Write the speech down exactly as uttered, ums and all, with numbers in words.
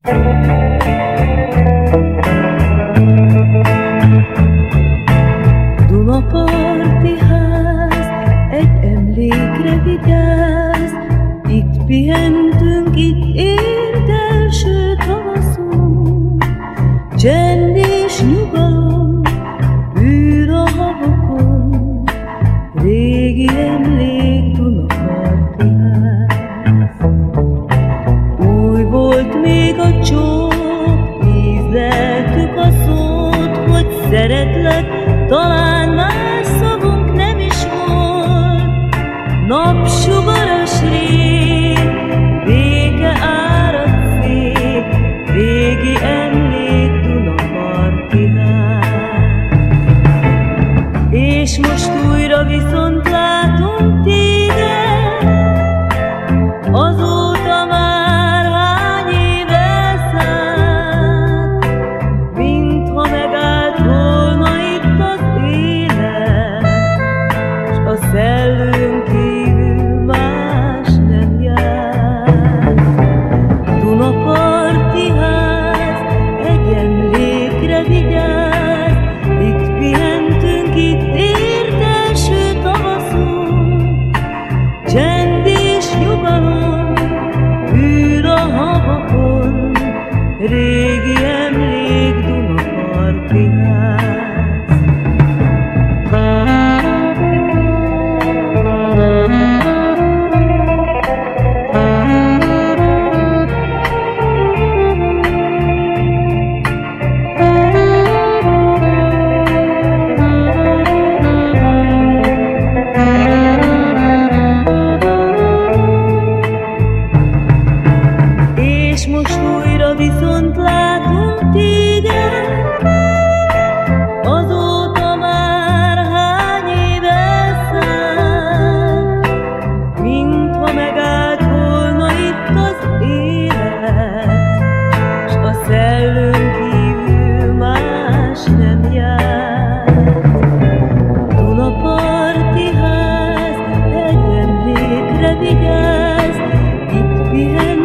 Dunaparti ház, egy emlékre vigyázz, itt pihentünk, itt ért első tavaszunk. Csend és nyugalom űr a havakon, régi emlék Dunaparti ház. Új volt még a csók, ízleltük a szót, hogy szeretlek, talán más szavunk nem is volt. Napsugaras rég, béke árad szép, régi emlék Dunaparti ház. És most újra viszont látunk téged, azóta már hány év elszáll, mintha megállt volna itt az élet, s a szellőn kívül más nem jár. Dunaparti ház, egy emlékre vigyázz, itt pihentünk, itt ért első tavaszunk. Csend és nyugalom űr a havakon, régi emlék Dunaparti ház. És most újra viszont látunk téged, azóta már hány év elszáll, mintha megállt volna itt az élet, s a szellőn kívül más nem jár. Dunaparti ház, egy emlékre vigyázz, itt pihen